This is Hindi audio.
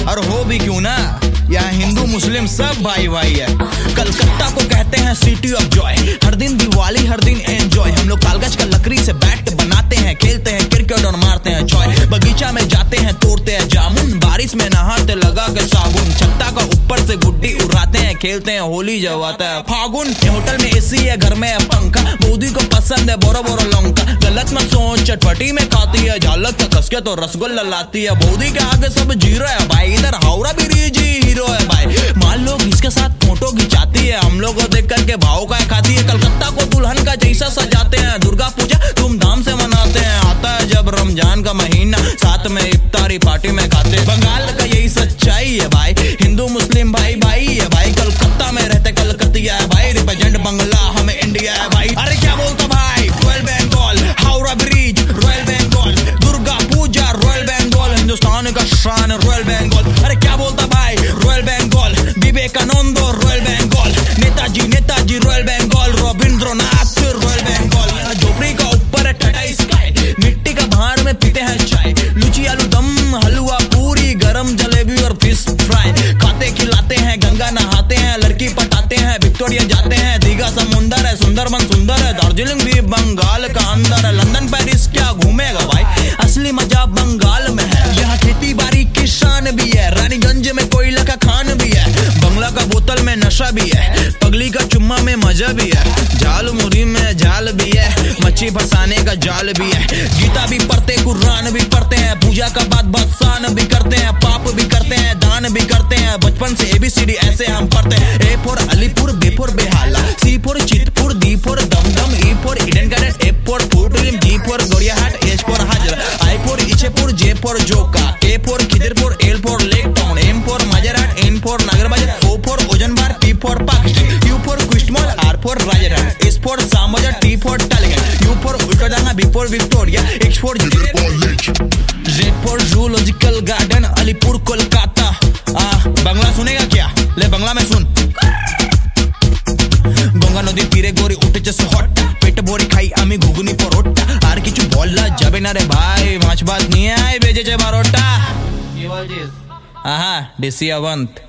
और हो भी क्यों ना, यहाँ हिंदू मुस्लिम सब भाई भाई है। कलकत्ता को कहते हैं सिटी ऑफ जॉय, हर दिन दिवाली हर दिन एंजॉय। हम लोग कागज का लकड़ी से बैट बनाते हैं, खेलते हैं क्रिकेट और मारते हैं चॉय। बगीचा में जाते हैं तोड़ते हैं जामुन, बारिश में नहाते लगा के साबुन। छत्ता का ऊपर से गुड्डी उड़ाते हैं, खेलते हैं होली जब आता है फागुन। होटल में एसी है, घर में है पंखा, मोदी को पसंद है बोरो बोरो लौंका। गलत मत सोच, चटपटी में खाती है, झालक का कसके तो रसगुल्ला लाती है। मोदी के आगे सब जीरो है भाई, इधर हावड़ा भी रीजी हीरो है भाई। मान लो इसके साथ फोटो खिंचाती है, हम लोग को देख करके भाव का खाती है। कलकत्ता को दुल्हन का जैसा सजाते हैं, दुर्गा पूजा धूमधाम से मनाते हैं। आता है जब रमजान का महीना, साथ में इफ्तारी पार्टी में खाते हैं। बंगाल का यही सच्चाई है भाई, हिंदू मुस्लिम भाई भाई है भाई। कलकत्ता में रहते कलकतिया है भाई, रिप्रेजेंट बंगला हमें इंडिया है भाई। अरे क्या बोलता भाई, royal Bengal, Howrah bridge royal Bengal, Durga Puja royal Bengal, Hindustan का शान रॉयल बंगाल। अरे क्या बोलता भाई, royal Bengal, Vivekananda royal Bengal, Netaji royal Bengal, Rabindranath royal Bengal. झोपड़ी का ऊपर है टाटा स्काई, मिट्टी का भार में पीते हैं चाय। लुची आलू दम, हलवा पूरी, गरम जलेबी और फिश फ्राई। खाते खिलाते हैं, गंगा नहाते हैं, लड़की पटाते हैं, विक्टोरिया जाते हैं। दीघा समुंदर है, सुंदरबन सुंदर है, दार्जिलिंग भी बंगाल का अंदर है। लंदन पेरिस क्या घूमेगा भाई, असली मजा बंगाल में है। यहाँ खेती बाड़ी किसान भी है, रानीगंज में कोयला का खान भी है। बंगला का बोतल में नशा भी है, पगली का चुम्मा में मजा भी है। जाल मुरी में जाल भी है, मच्छी फंसाने का जाल भी है। गीता भी पढ़ते, कुरान भी पढ़ते हैं, पूजा का बाद बसान भी करते हैं, पाप भी करते हैं, दान भी करते हैं। बचपन से ABCD ऐसे हम पढ़ते हैं। A for Alipur, B for Behala, C for Chitpur, D for Dumdum, E for Eden garden, F for फूटलिम, G for Gariahat, H for Hazra, I for Ichhapur, J for Joka, K for Khidirpur, L for Lake Town, M for Majerhat, N for Nagerbazar, O for ओजनबार, P for Pakistan, Q for Quest mall, R for Rajasthan, S for सामोजा, T for Tollygunge, U for Ultadanga, B for Victoria, X for Z for zoological garden, Alipur Kolkata. Bangla सुनेगा क्या, ले बंगला में सुन। गंगा नदी तीरे गोरी उठेছে হট্টা, পেট ভরে খাই আমি ঘুগনি পরোটা। আর কিছু বলা যাবে না রে ভাই, মাছ ভাত নিয়ে আয় বেজেছে 12টা। কি বলছিস? ডিসি অবন্ত।